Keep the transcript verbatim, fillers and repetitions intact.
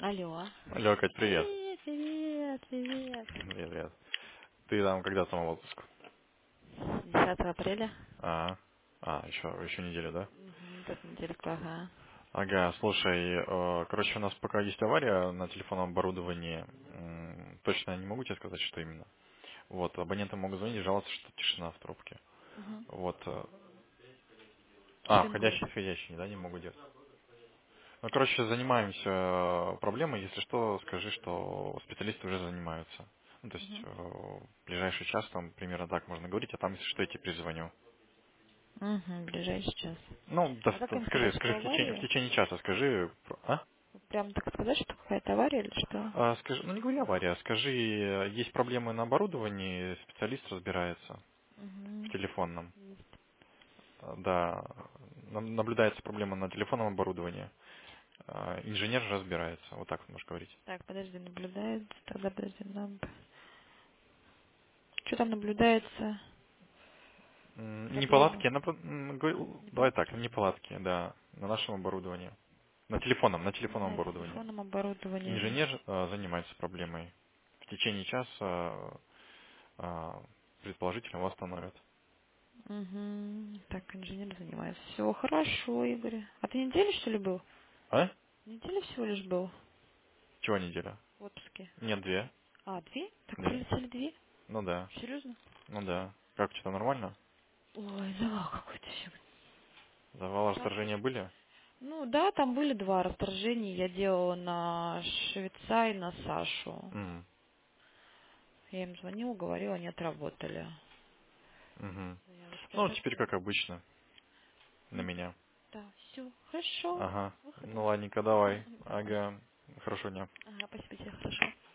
Алло. Алло, Кать, привет. Привет, привет, привет. Привет, привет. Ты там когда сам в отпуск? десятого апреля. А, а, еще, еще неделю, да? Угу, тут неделька, ага. Ага, слушай, э, короче, у нас пока есть авария на телефонном оборудовании. М, Точно не могу тебе сказать, что именно. Вот, абоненты могут звонить и жаловаться, что тишина в трубке. Угу. Вот. э, Что А, им говорить? входящие, входящие, да, не могут делать. Ну, короче, занимаемся э, проблемой. Если что, скажи, что специалисты уже занимаются. Ну, то есть, Угу. э, в ближайший час там примерно так можно говорить, а там, если что, я тебе перезвоню. Угу, ближайший час. Ну, да, А как т- им скажи, сказать, скажи что в течение, в авария? течение часа, скажи, про- а? Прям так сказать, что какая-то авария или что? А, скажи, ну не говори авария, скажи, э, есть проблемы на оборудовании, специалист разбирается в Угу. телефонном. А, Да, нам- наблюдается проблема на телефонном оборудовании. А, Инженер же разбирается, вот так вот можешь говорить. Так, подожди, наблюдается. Тогда подожди, нам... Что там наблюдается? М, Проблема. Неполадки, на про- м, говорю, давай так, Неполадки? неполадки, да, на нашем оборудовании. На телефонном, на телефонном На оборудовании. телефонном оборудовании. Инженер а, занимается проблемой. В течение часа а, предположительно восстановят. Угу. Так, инженер занимается. Все хорошо, Игорь. А ты неделю, что ли, был? А? Неделю всего лишь был Чего неделя? в отпуске. Нет, две. А, две? Так Две. прилетели две? Ну да. Серьезно? Ну да. Как у тебя нормально? Ой, завал какой-то сегодня. Завалы Так уж. расторжения были? Ну да, там были два расторжения. Я делала на Швеца и на Сашу. М, Я им звонила, говорила, они отработали. мгм. Заявочки Ну, теперь отработали. как обычно. На Ну, меня. да, все, хорошо. Ага. С выходом. Ну ладненько, давай. Ага. Хорошего дня. Ага, спасибо тебе, хорошо.